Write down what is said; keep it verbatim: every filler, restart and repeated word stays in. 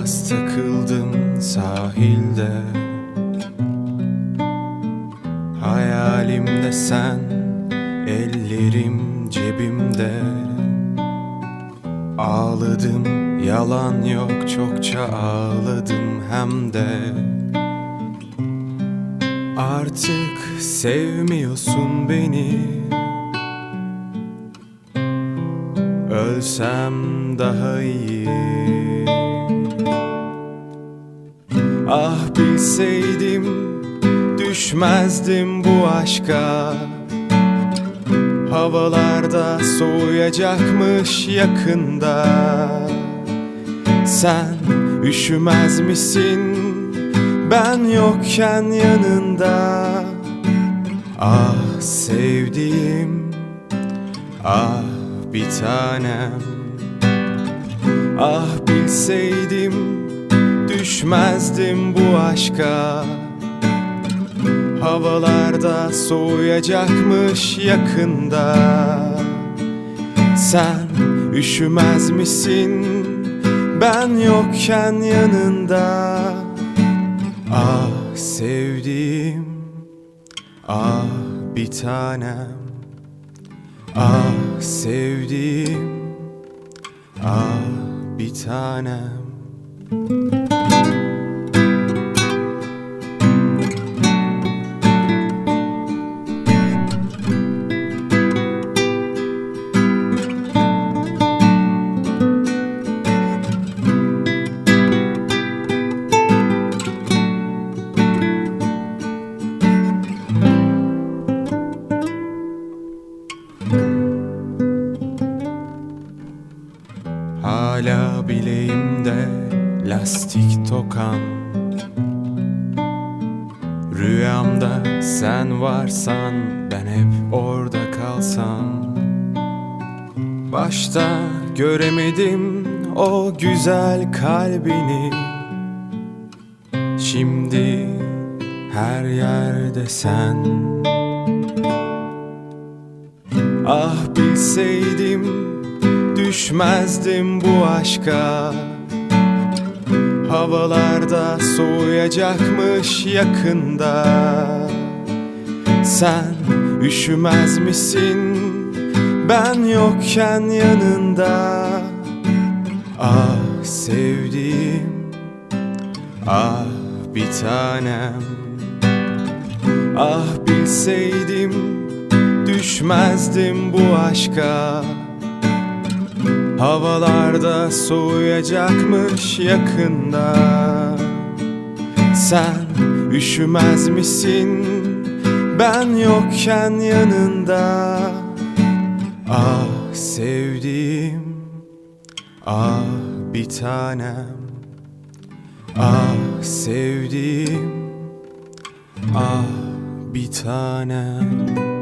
Biraz takıldım sahilde, hayalimde sen, ellerim cebimde. Ağladım, yalan yok, çokça ağladım hem de. Artık sevmiyorsun beni, ölsem daha iyi. Ah bilseydim düşmezdim bu aşka. Havalarda soğuyacakmış yakında. Sen üşümez misin ben yokken yanında? Ah sevdiğim, ah bir tanem. Ah bilseydim düşmezdim bu aşka. Havalarda soğuyacakmış yakında. Sen üşümez misin ben yokken yanında? Ah sevdiğim, ah bir tanem. Ah sevdiğim, ah bir tanem. Hala bileğimde lastik tokan. Rüyamda sen varsan ben hep orada kalsam. Başta göremedim o güzel kalbini. Şimdi her yerde sen. Ah bilseydim düşmezdim bu aşka. Havalarda soğuyacakmış yakında. Sen üşümez misin ben yokken yanında? Ah sevdiğim, ah bir tanem. Ah bilseydim düşmezdim bu aşka. Havalarda soğuyacakmış yakında. Sen üşümez misin ben yokken yanında? Ah sevdiğim, ah bir tanem. Ah sevdiğim, ah bir tanem.